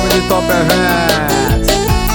nome de Top Events.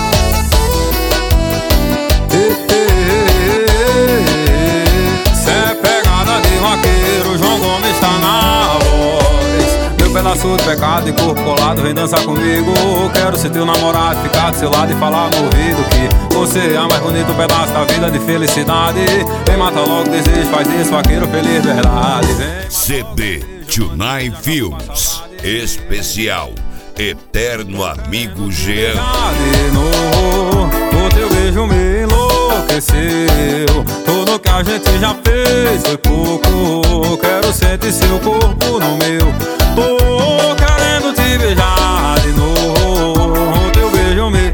Cê é pegada de vaqueiro, João Gomes tá na voz. Meu pedaço de pecado e corpo colado, vem dançar comigo. Quero ser teu namorado, ficar do seu lado e falar no ouvido que você é a mais bonito pedaço da vida de felicidade. Vem matar logo o desejo, faz isso, vaqueiro feliz, verdade. Vem. CD Tunai Films especial Eterno Amigo Jean. De novo, o teu beijo me enlouqueceu. Tudo que a gente já fez foi pouco. Quero sentir seu corpo no meu. Tô querendo te beijar de novo. O teu beijo me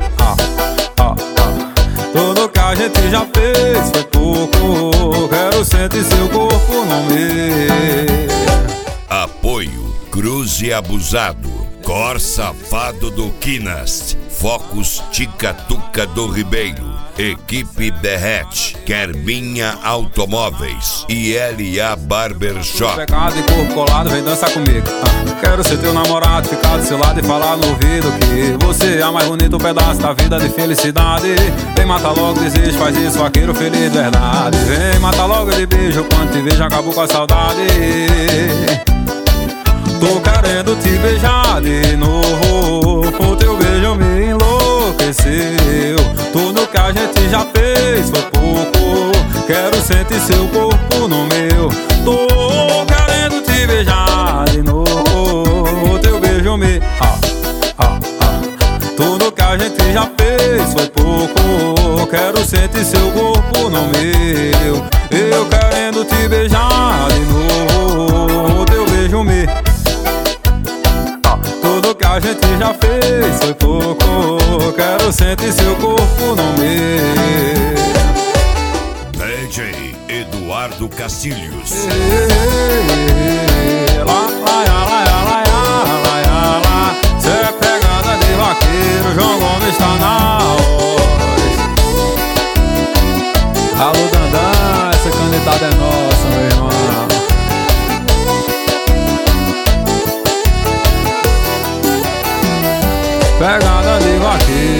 Tudo que a gente já fez foi pouco. Quero sentir seu corpo no meu. Apoio Cruze Abusado, Cor Safado do Quinas, Focus Ticatuca do Ribeiro, Equipe Derrete, Kerbinha Automóveis e LA Barbershop. Pecado e corpo colado, vem dançar comigo. Quero ser teu namorado, ficar do seu lado e falar no ouvido que você é a mais bonito pedaço da vida de felicidade. Vem matar logo o desejo, faz isso, vaqueiro feliz, verdade. Vem matar logo ele beijo, quando te vejo acabou com a saudade. Tô querendo te beijar de novo. O teu beijo me enlouqueceu. Tudo que a gente já fez foi pouco. Quero sentir seu corpo no meu. Tô querendo te beijar de novo. O teu beijo me Tudo que a gente já fez foi pouco. Quero sentir seu corpo no meu. Eu querendo te beijar de novo. O teu beijo me Tudo que a gente já fez foi pouco. Quero sentir seu corpo no meu. DJ Eduardo Castilhos. Cê é pegada de vaqueiro, João Gomes tá na voz. Alô Dandan, essa canetada é nossa, meu irmão. Pegada de vaqueiro.